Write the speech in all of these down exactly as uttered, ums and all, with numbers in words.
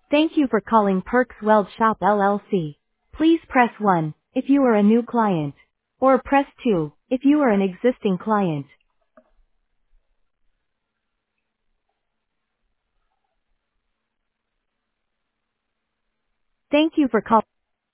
Thank you for calling Perks Weld Shop L L C. Please press one if you are a new client, or press two if you are an existing client. Thank you for calling.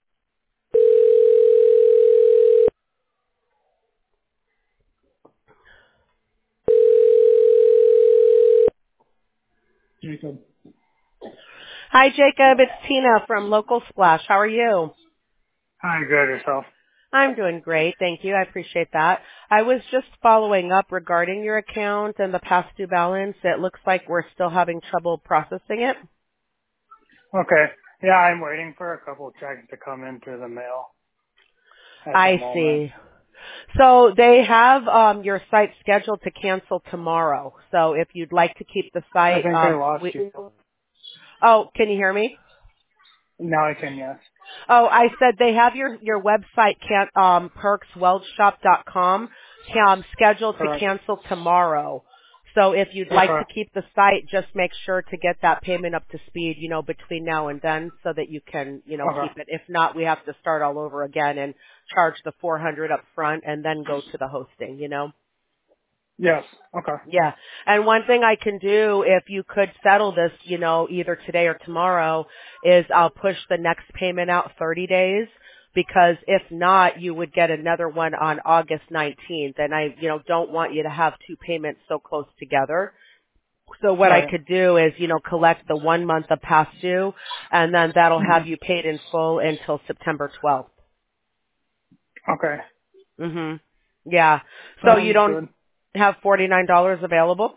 Jacob. Hi, Jacob. It's Tina from Local Splash. How are you? Hi, good yourself. I'm doing great. Thank you. I appreciate that. I was just following up regarding your account and the past due balance. It looks like we're still having trouble processing it. Okay. Yeah, I'm waiting for a couple checks to come into the mail at the I moment. see. So they have um, your site scheduled to cancel tomorrow. So if you'd like to keep the I site, think I um, lost we, you. oh, can you hear me? Now I can, yes. Oh, I said they have your your website can um perks weld shop dot com um scheduled to Correct. cancel tomorrow. So if you'd like Okay. to keep the site, just make sure to get that payment up to speed, you know, between now and then so that you can, you know, Okay. keep it. If not, we have to start all over again and charge the four hundred up front and then go to the hosting, you know. Yes. Okay. Yeah. And one thing I can do, if you could settle this, you know, either today or tomorrow, is I'll push the next payment out thirty days, because if not, you would get another one on August nineteenth. And I, you know, don't want you to have two payments so close together. So what I Right. could do is, you know, collect the one month of past due, and then that'll Mhm. have you paid in full until September twelfth. Okay. Mhm. Yeah. So you Sounds don't good. have forty-nine dollars available?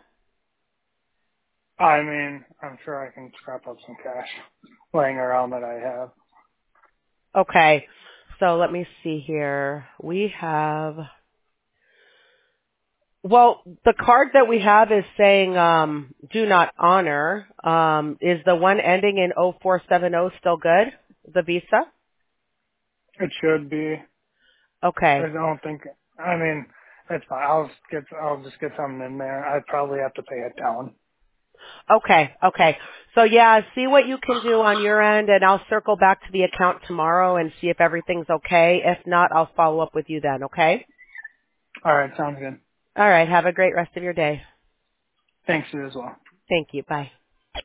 I mean, I'm sure I can scrap up some cash laying around that I have. Okay. So let me see here. We have, well, the card that we have is saying um, do not honor. Um, is the one ending in oh four seven oh still good? The Visa? It should be. I Okay. don't think. I mean, it's fine. I'll just get. I'll just get something in there. I'd probably have to pay it down. Okay. Okay. So yeah, see what you can do on your end, and I'll circle back to the account tomorrow and see if everything's okay. If not, I'll follow up with you then, okay? All right. Sounds good. All right. Have a great rest of your day. Thanks you as well. Thank you. Bye.